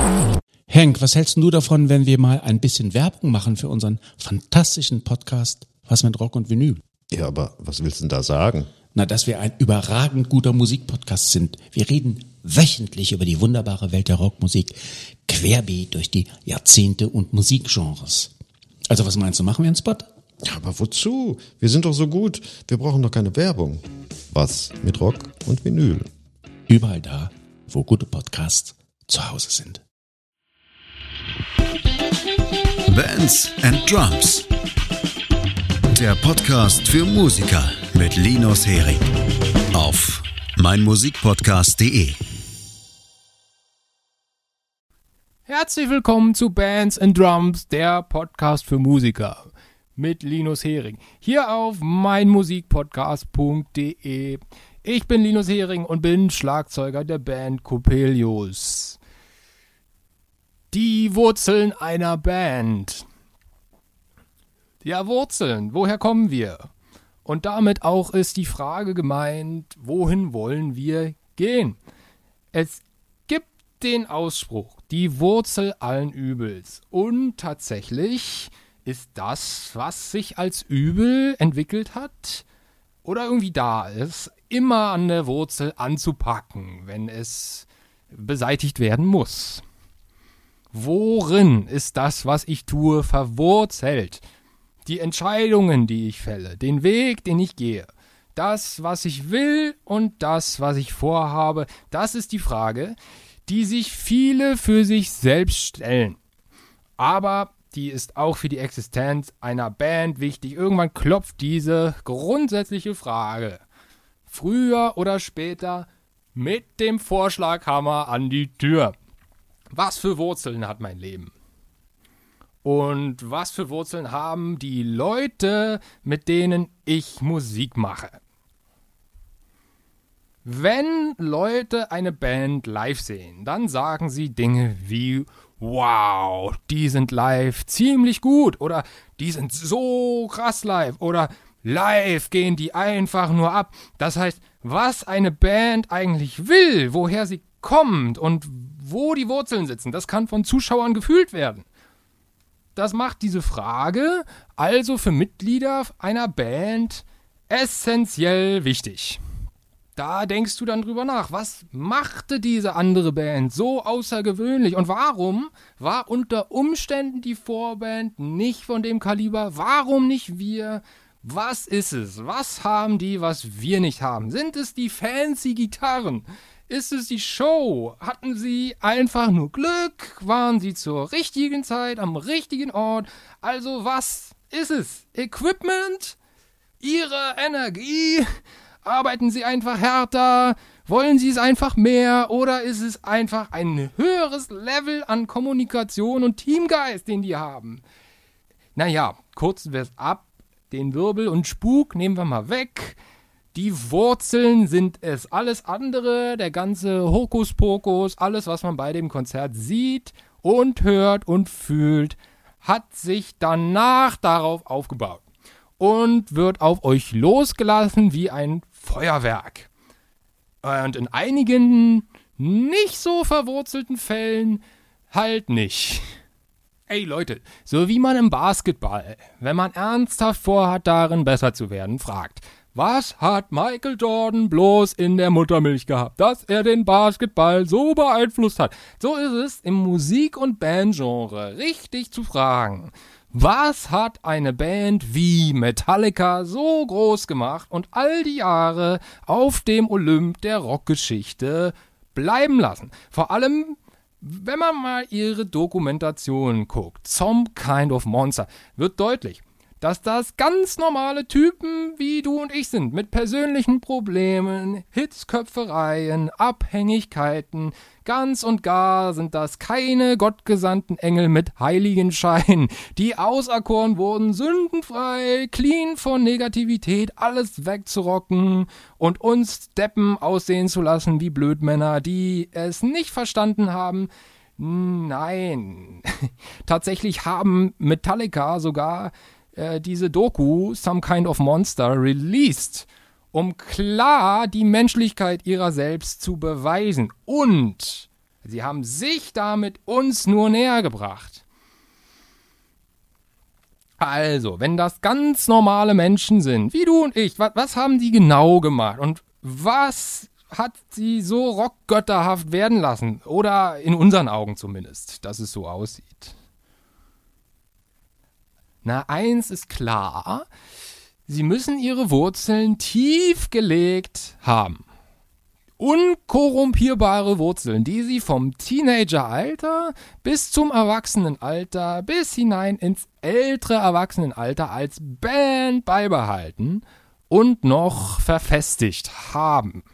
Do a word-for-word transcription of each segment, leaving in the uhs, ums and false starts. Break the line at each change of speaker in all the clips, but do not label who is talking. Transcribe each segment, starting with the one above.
Henk, was hältst du davon, wenn wir mal ein bisschen Werbung machen für unseren fantastischen Podcast Was mit Rock und Vinyl?
Ja, aber was willst du denn da sagen?
Na, dass wir ein überragend guter Musikpodcast sind. Wir reden wöchentlich über die wunderbare Welt der Rockmusik, querbeet durch die Jahrzehnte und Musikgenres. Also was meinst du, machen wir einen Spot?
Ja, aber wozu? Wir sind doch so gut. Wir brauchen doch keine Werbung. Was mit Rock und Vinyl?
Überall da, wo gute Podcasts zu Hause sind.
Bands and Drums. Der Podcast für Musiker mit Linus Hering auf meinmusikpodcast punkt de.
Herzlich willkommen zu Bands and Drums, der Podcast für Musiker mit Linus Hering. Hier auf meinmusikpodcast punkt de. Ich bin Linus Hering und bin Schlagzeuger der Band Coppelius. Die Wurzeln einer Band. Ja, Wurzeln, woher kommen wir? Und damit auch ist die Frage gemeint, wohin wollen wir gehen? Es gibt den Ausspruch, die Wurzel allen Übels. Und tatsächlich ist das, was sich als Übel entwickelt hat oder irgendwie da ist, immer an der Wurzel anzupacken, wenn es beseitigt werden muss. Worin ist das, was ich tue, verwurzelt? Die Entscheidungen, die ich fälle, den Weg, den ich gehe, das, was ich will und das, was ich vorhabe, das ist die Frage, die sich viele für sich selbst stellen. Aber die ist auch für die Existenz einer Band wichtig. Irgendwann klopft diese grundsätzliche Frage früher oder später mit dem Vorschlaghammer an die Tür. Was für Wurzeln hat mein Leben? Und was für Wurzeln haben die Leute, mit denen ich Musik mache? Wenn Leute eine Band live sehen, dann sagen sie Dinge wie: Wow, die sind live ziemlich gut oder die sind so krass live oder live gehen die einfach nur ab. Das heißt, was eine Band eigentlich will, woher sie kommt und wo die Wurzeln sitzen, das kann von Zuschauern gefühlt werden. Das macht diese Frage also für Mitglieder einer Band essentiell wichtig. Da denkst du dann drüber nach, was machte diese andere Band so außergewöhnlich und warum war unter Umständen die Vorband nicht von dem Kaliber, warum nicht wir? Was ist es? Was haben die, was wir nicht haben? Sind es die fancy Gitarren? Ist es die Show? Hatten sie einfach nur Glück? Waren sie zur richtigen Zeit am richtigen Ort? Also was ist es? Equipment? Ihre Energie? Arbeiten sie einfach härter? Wollen sie es einfach mehr? Oder ist es einfach ein höheres Level an Kommunikation und Teamgeist, den die haben? Naja, kurzen wir es ab. Den Wirbel und Spuk nehmen wir mal weg. Die Wurzeln sind es. Alles andere, der ganze Hokuspokus, alles, was man bei dem Konzert sieht und hört und fühlt, hat sich danach darauf aufgebaut und wird auf euch losgelassen wie ein Feuerwerk. Und in einigen nicht so verwurzelten Fällen halt nicht. Ey Leute, so wie man im Basketball, wenn man ernsthaft vorhat, darin besser zu werden, fragt: Was hat Michael Jordan bloß in der Muttermilch gehabt, dass er den Basketball so beeinflusst hat? So ist es im Musik- und Bandgenre richtig zu fragen. Was hat eine Band wie Metallica so groß gemacht und all die Jahre auf dem Olymp der Rockgeschichte bleiben lassen? Vor allem, wenn man mal ihre Dokumentation guckt, Some Kind of Monster, wird deutlich, dass das ganz normale Typen wie du und ich sind, mit persönlichen Problemen, Hitzköpfereien, Abhängigkeiten. Ganz und gar sind das keine gottgesandten Engel mit Heiligenschein, die auserkoren wurden, sündenfrei, clean von Negativität, alles wegzurocken und uns Deppen aussehen zu lassen wie Blödmänner, die es nicht verstanden haben. Nein, tatsächlich haben Metallica sogar diese Doku Some Kind of Monster released, um klar die Menschlichkeit ihrer selbst zu beweisen und Sie haben sich damit uns nur näher gebracht. Also, wenn das ganz normale Menschen sind, wie du und ich, was, was haben die genau gemacht? Und was hat sie so rockgötterhaft werden lassen? Oder in unseren Augen zumindest, dass es so aussieht. Na, eins ist klar, sie müssen ihre Wurzeln tief gelegt haben. Unkorrumpierbare Wurzeln, die sie vom Teenageralter bis zum Erwachsenenalter, bis hinein ins ältere Erwachsenenalter als Band beibehalten und noch verfestigt haben.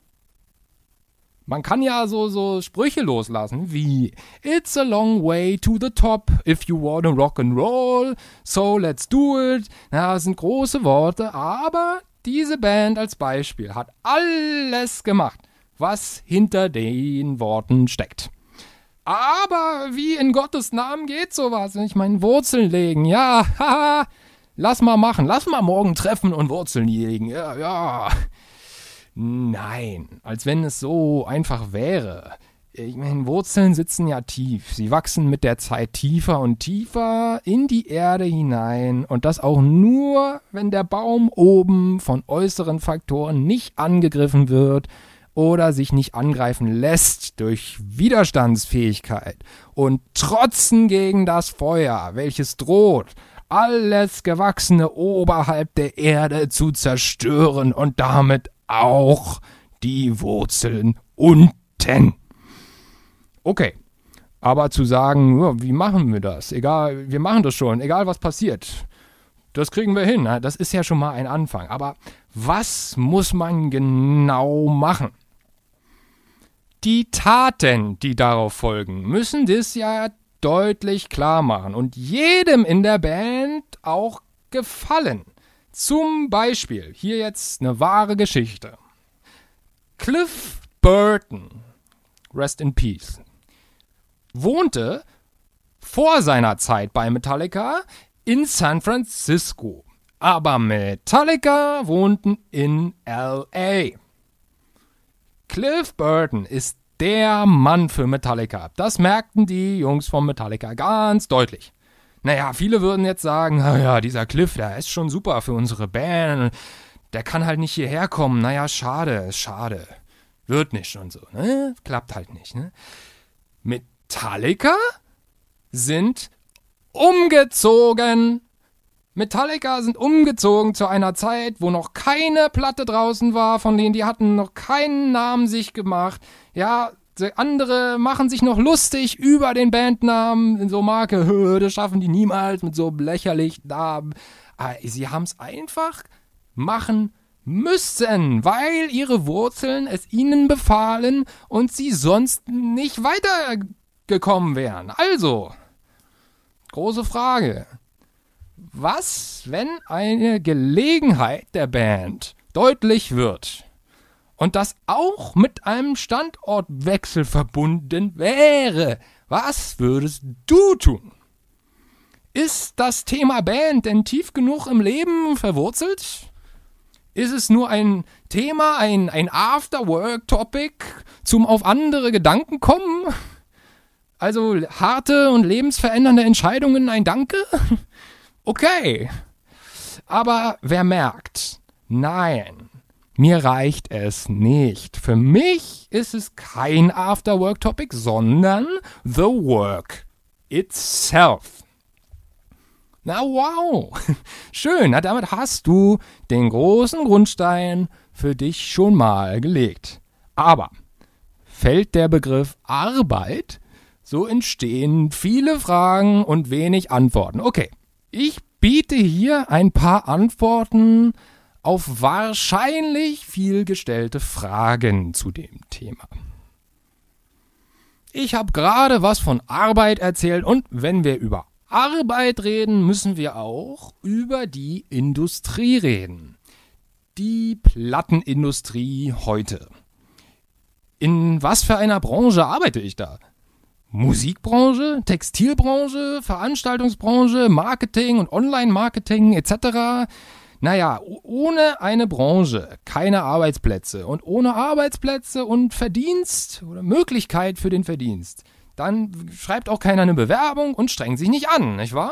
Man kann ja so, so Sprüche loslassen wie It's a long way to the top if you wanna rock and roll, so let's do it. Na, das sind große Worte, aber diese Band als Beispiel hat alles gemacht, was hinter den Worten steckt. Aber wie in Gottes Namen geht sowas? Ich meine, Wurzeln legen, ja, haha, lass mal machen, lass mal morgen treffen und Wurzeln legen, ja, ja. Nein, als wenn es so einfach wäre. Ich meine, Wurzeln sitzen ja tief. Sie wachsen mit der Zeit tiefer und tiefer in die Erde hinein. Und das auch nur, wenn der Baum oben von äußeren Faktoren nicht angegriffen wird oder sich nicht angreifen lässt durch Widerstandsfähigkeit und Trotzen gegen das Feuer, welches droht, alles Gewachsene oberhalb der Erde zu zerstören und damit auch die Wurzeln unten. Okay, aber zu sagen, ja, wie machen wir das? Egal, wir machen das schon, egal was passiert. Das kriegen wir hin, das ist ja schon mal ein Anfang. Aber was muss man genau machen? Die Taten, die darauf folgen, müssen das ja deutlich klar machen und jedem in der Band auch gefallen. Zum Beispiel, hier jetzt eine wahre Geschichte. Cliff Burton, rest in peace, wohnte vor seiner Zeit bei Metallica in San Francisco. Aber Metallica wohnten in L A. Cliff Burton ist der Mann für Metallica. Das merkten die Jungs von Metallica ganz deutlich. Naja, viele würden jetzt sagen, naja, dieser Cliff, der ist schon super für unsere Band. Der kann halt nicht hierher kommen. Naja, schade, schade. Wird nicht und so, ne? Klappt halt nicht, ne? Metallica sind umgezogen. Metallica sind umgezogen zu einer Zeit, wo noch keine Platte draußen war, von denen die hatten noch keinen Namen sich gemacht. Ja, andere machen sich noch lustig über den Bandnamen, in so Marke, das schaffen die niemals mit so lächerlichen Namen. Aber sie haben es einfach machen müssen, weil ihre Wurzeln es ihnen befahlen und sie sonst nicht weitergekommen wären. Also, große Frage. Was, wenn eine Gelegenheit der Band deutlich wird und das auch mit einem Standortwechsel verbunden wäre? Was würdest du tun? Ist das Thema Band denn tief genug im Leben verwurzelt? Ist es nur ein Thema, ein, ein After-Work-Topic zum auf andere Gedanken kommen? Also harte und lebensverändernde Entscheidungen, ein Danke? Okay. Aber wer merkt, nein, mir reicht es nicht. Für mich ist es kein After-Work-Topic, sondern the work itself. Na wow, schön, na, damit hast du den großen Grundstein für dich schon mal gelegt. Aber fällt der Begriff Arbeit, so entstehen viele Fragen und wenig Antworten. Okay, ich biete hier ein paar Antworten auf wahrscheinlich viel gestellte Fragen zu dem Thema. Ich habe gerade was von Arbeit erzählt und wenn wir über Arbeit reden, müssen wir auch über die Industrie reden. Die Plattenindustrie heute. In was für einer Branche arbeite ich da? Musikbranche, Textilbranche, Veranstaltungsbranche, Marketing und Online-Marketing et cetera. Naja, ohne eine Branche keine Arbeitsplätze und ohne Arbeitsplätze und Verdienst oder Möglichkeit für den Verdienst, dann schreibt auch keiner eine Bewerbung und strengt sich nicht an, nicht wahr?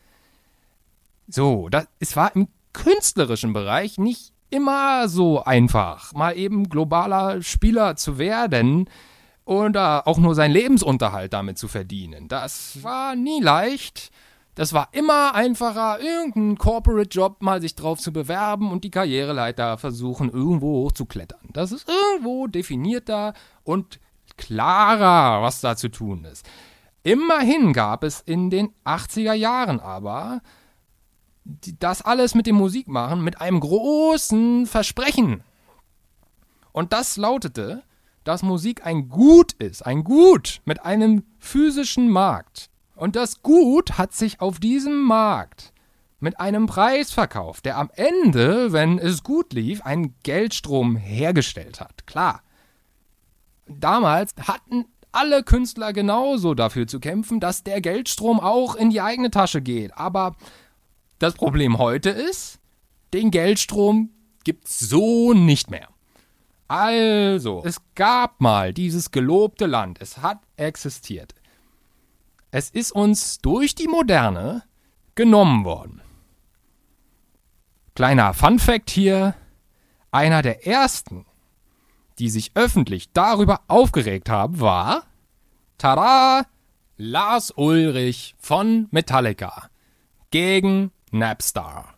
So, das, es war im künstlerischen Bereich nicht immer so einfach, mal eben globaler Spieler zu werden oder auch nur seinen Lebensunterhalt damit zu verdienen. Das war nie leicht. Das war immer einfacher, irgendeinen Corporate-Job mal sich drauf zu bewerben und die Karriereleiter versuchen, irgendwo hochzuklettern. Das ist irgendwo definierter und klarer, was da zu tun ist. Immerhin gab es in den achtziger Jahren aber das alles mit dem Musikmachen mit einem großen Versprechen. Und das lautete, dass Musik ein Gut ist, ein Gut mit einem physischen Markt. Und das Gut hat sich auf diesem Markt mit einem Preis verkauft, der am Ende, wenn es gut lief, einen Geldstrom hergestellt hat. Klar. Damals hatten alle Künstler genauso dafür zu kämpfen, dass der Geldstrom auch in die eigene Tasche geht. Aber das Problem heute ist, den Geldstrom gibt's so nicht mehr. Also, es gab mal dieses gelobte Land. Es hat existiert. Es ist uns durch die Moderne genommen worden. Kleiner Funfact hier: Einer der ersten, die sich öffentlich darüber aufgeregt haben, war, tada, Lars Ulrich von Metallica gegen Napster.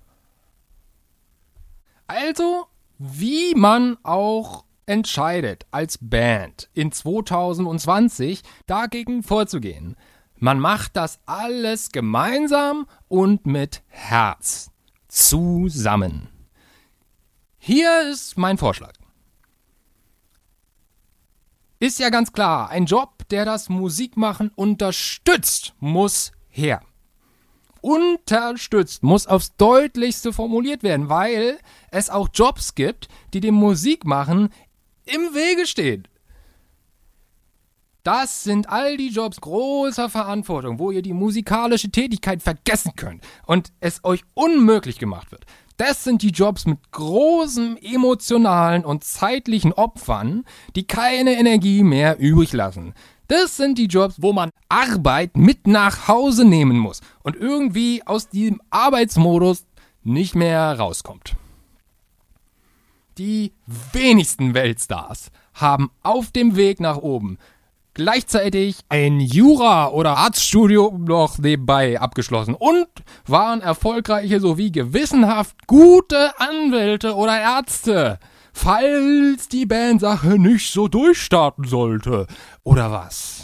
Also, wie man auch entscheidet als Band in zwanzig zwanzig dagegen vorzugehen. Man macht das alles gemeinsam und mit Herz zusammen. Hier ist mein Vorschlag. Ist ja ganz klar, ein Job, der das Musikmachen unterstützt, muss her. Unterstützt muss aufs Deutlichste formuliert werden, weil es auch Jobs gibt, die dem Musikmachen im Wege stehen. Das sind all die Jobs großer Verantwortung, wo ihr die musikalische Tätigkeit vergessen könnt und es euch unmöglich gemacht wird. Das sind die Jobs mit großem emotionalen und zeitlichen Opfern, die keine Energie mehr übrig lassen. Das sind die Jobs, wo man Arbeit mit nach Hause nehmen muss und irgendwie aus diesem Arbeitsmodus nicht mehr rauskommt. Die wenigsten Weltstars haben auf dem Weg nach oben gleichzeitig ein Jura- oder Arztstudium noch nebenbei abgeschlossen und waren erfolgreiche sowie gewissenhaft gute Anwälte oder Ärzte, falls die Bandsache nicht so durchstarten sollte. Oder was?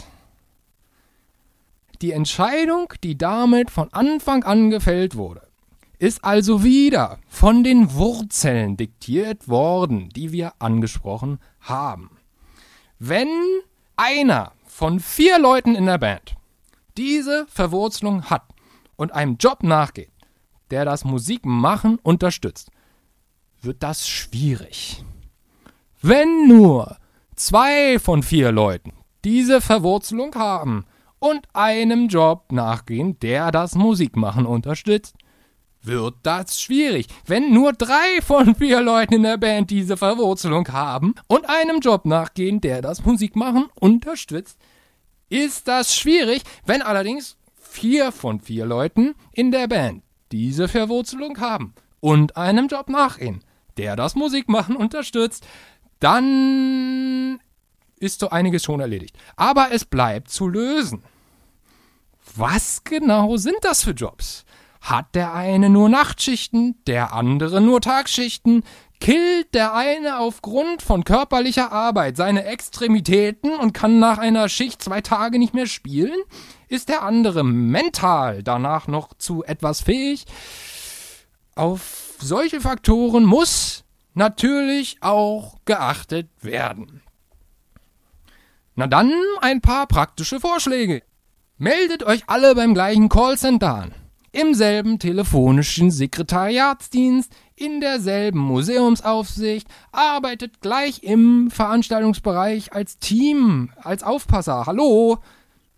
Die Entscheidung, die damit von Anfang an gefällt wurde, ist also wieder von den Wurzeln diktiert worden, die wir angesprochen haben. Wenn einer von vier Leuten in der Band diese Verwurzelung hat und einem Job nachgeht, der das Musikmachen unterstützt, wird das schwierig. Wenn nur zwei von vier Leuten diese Verwurzelung haben und einem Job nachgehen, der das Musikmachen unterstützt, wird das schwierig. Wenn nur drei von vier Leuten in der Band diese Verwurzelung haben und einem Job nachgehen, der das Musikmachen unterstützt, ist das schwierig. Wenn allerdings vier von vier Leuten in der Band diese Verwurzelung haben und einem Job nachgehen, der das Musikmachen unterstützt, dann ist so einiges schon erledigt. Aber es bleibt zu lösen. Was genau sind das für Jobs? Hat der eine nur Nachtschichten, der andere nur Tagschichten? Killt der eine aufgrund von körperlicher Arbeit seine Extremitäten und kann nach einer Schicht zwei Tage nicht mehr spielen? Ist der andere mental danach noch zu etwas fähig? Auf solche Faktoren muss natürlich auch geachtet werden. Na dann ein paar praktische Vorschläge. Meldet euch alle beim gleichen Callcenter an. Im selben telefonischen Sekretariatsdienst, in derselben Museumsaufsicht, arbeitet gleich im Veranstaltungsbereich als Team, als Aufpasser. Hallo?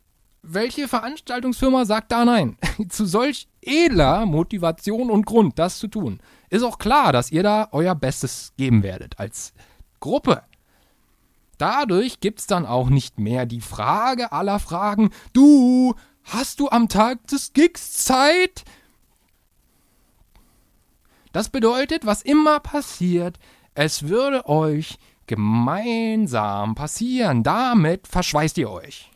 welche Veranstaltungsfirma sagt da nein? Zu solch edler Motivation und Grund, das zu tun, ist auch klar, dass ihr da euer Bestes geben werdet als Gruppe. Dadurch gibt's dann auch nicht mehr die Frage aller Fragen, du, hast du am Tag des Gigs Zeit? Das bedeutet, was immer passiert, es würde euch gemeinsam passieren. Damit verschweißt ihr euch.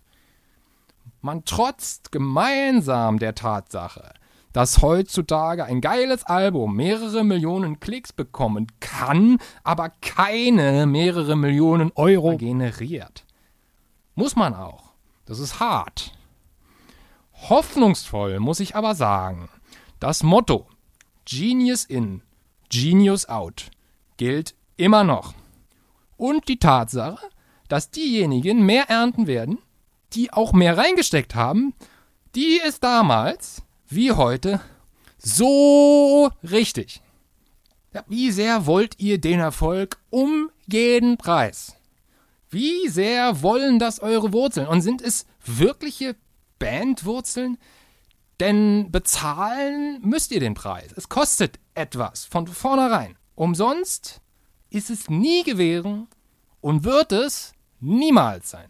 Man trotzt gemeinsam der Tatsache, dass heutzutage ein geiles Album mehrere Millionen Klicks bekommen kann, aber keine mehrere Millionen Euro generiert. Muss man auch. Das ist hart. Hoffnungsvoll muss ich aber sagen, das Motto Genius in, Genius out gilt immer noch. Und die Tatsache, dass diejenigen mehr ernten werden, die auch mehr reingesteckt haben, die ist damals, wie heute, so richtig. Ja, wie sehr wollt ihr den Erfolg um jeden Preis? Wie sehr wollen das eure Wurzeln? Und sind es wirkliche Bandwurzeln? Denn bezahlen müsst ihr den Preis. Es kostet etwas von vornherein. Umsonst ist es nie gewesen und wird es niemals sein.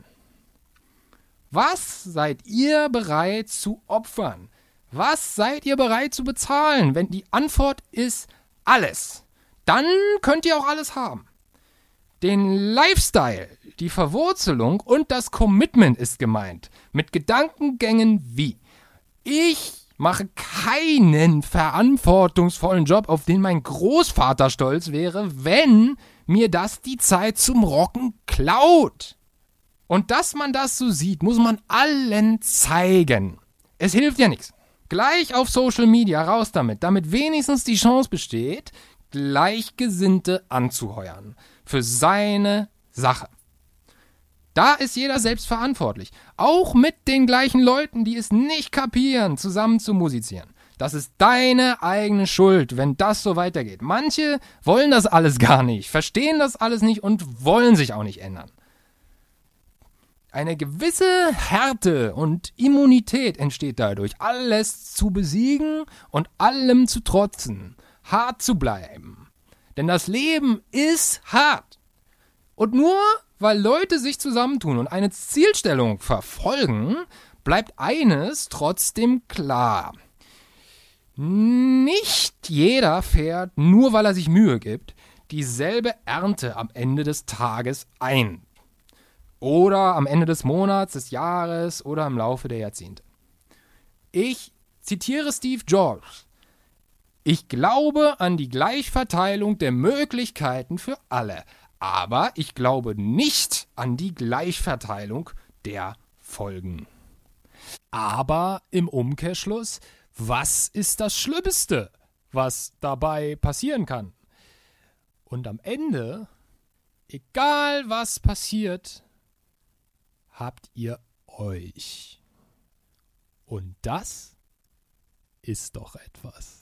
Was seid ihr bereit zu opfern? Was seid ihr bereit zu bezahlen? Wenn die Antwort ist alles, dann könnt ihr auch alles haben. Den Lifestyle, die Verwurzelung und das Commitment ist gemeint. Mit Gedankengängen wie: Ich mache keinen verantwortungsvollen Job, auf den mein Großvater stolz wäre, wenn mir das die Zeit zum Rocken klaut. Und dass man das so sieht, muss man allen zeigen. Es hilft ja nichts. Gleich auf Social Media raus damit, damit wenigstens die Chance besteht, Gleichgesinnte anzuheuern. Für seine Sache. Da ist jeder selbst verantwortlich. Auch mit den gleichen Leuten, die es nicht kapieren, zusammen zu musizieren. Das ist deine eigene Schuld, wenn das so weitergeht. Manche wollen das alles gar nicht, verstehen das alles nicht und wollen sich auch nicht ändern. Eine gewisse Härte und Immunität entsteht dadurch, alles zu besiegen und allem zu trotzen, hart zu bleiben. Denn das Leben ist hart. Und nur weil Leute sich zusammentun und eine Zielstellung verfolgen, bleibt eines trotzdem klar. Nicht jeder fährt, nur weil er sich Mühe gibt, dieselbe Ernte am Ende des Tages ein. Oder am Ende des Monats, des Jahres oder im Laufe der Jahrzehnte. Ich zitiere Steve Jobs. Ich glaube an die Gleichverteilung der Möglichkeiten für alle. Aber ich glaube nicht an die Gleichverteilung der Folgen. Aber im Umkehrschluss, was ist das Schlimmste, was dabei passieren kann? Und am Ende, egal was passiert, habt ihr euch. Und das ist doch etwas.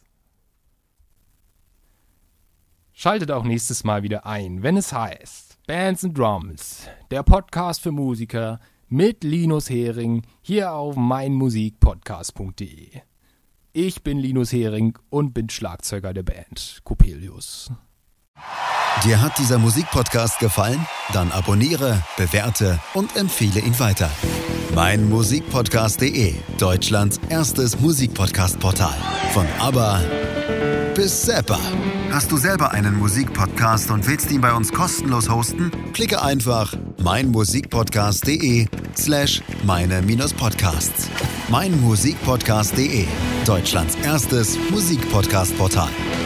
Schaltet auch nächstes Mal wieder ein, wenn es heißt Bands and Drums, der Podcast für Musiker mit Linus Hering hier auf meinmusikpodcast punkt de. Ich bin Linus Hering und bin Schlagzeuger der Band Coppelius.
Dir hat dieser Musikpodcast gefallen? Dann abonniere, bewerte und empfehle ihn weiter. meinmusikpodcast punkt de, Deutschlands erstes Musikpodcast-Portal. Von ABBA bis Zappa. Hast du selber einen Musikpodcast und willst ihn bei uns kostenlos hosten? Klicke einfach meinmusikpodcast.de slash meine-podcasts. meinmusikpodcast punkt de, Deutschlands erstes Musikpodcast-Portal.